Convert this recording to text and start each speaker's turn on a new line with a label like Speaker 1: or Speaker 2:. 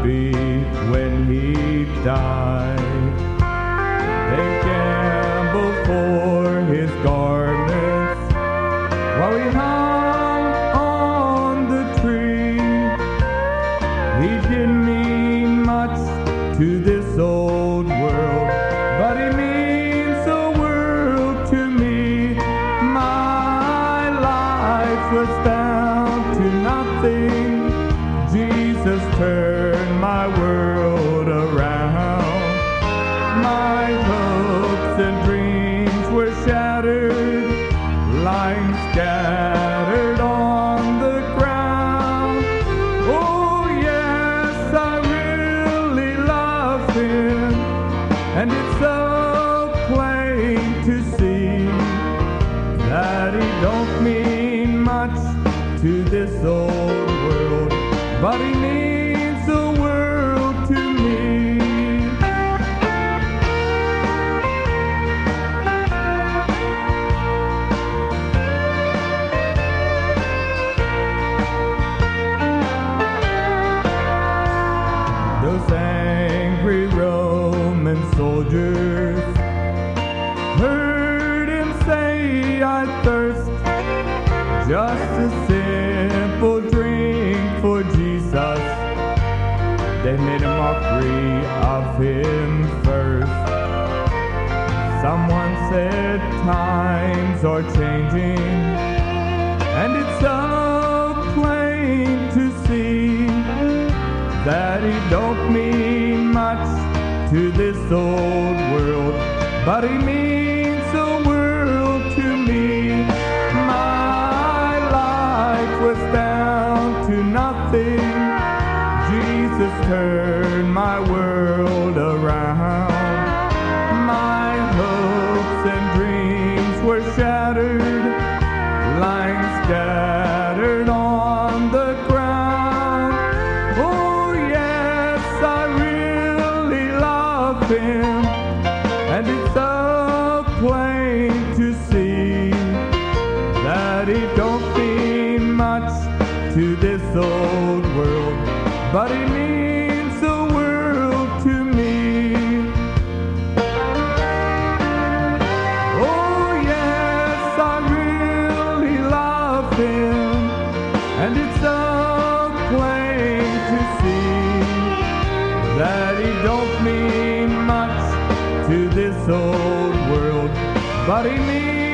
Speaker 1: be when he died. They gambled for his garments while he hung on the tree. He didn't mean much to this old world, but he means the world to me. My life was down to nothing. Jesus turned my world around. My hopes and dreams were shattered, lying scattered on the ground. Oh yes, I really love him, and it's so plain to see that he don't mean much to this old world, but he means the world to me. Those angry Roman soldiers heard him say, I thirst, just a simple drink for Jesus. They made a mockery of him first. Someone said times are changing, and it's so plain to see that he don't mean much to this old world, but he means the world to me. My life was down to nothing. Jesus turned my world around. My hopes and dreams were shattered, lying scattered on the ground. Oh yes, I really love him, and it's so plain to see that he don't mean much to this old world, but he means the world to me. Oh yes, I really love him, and it's so plain to see that he don't mean much to this old world, but he means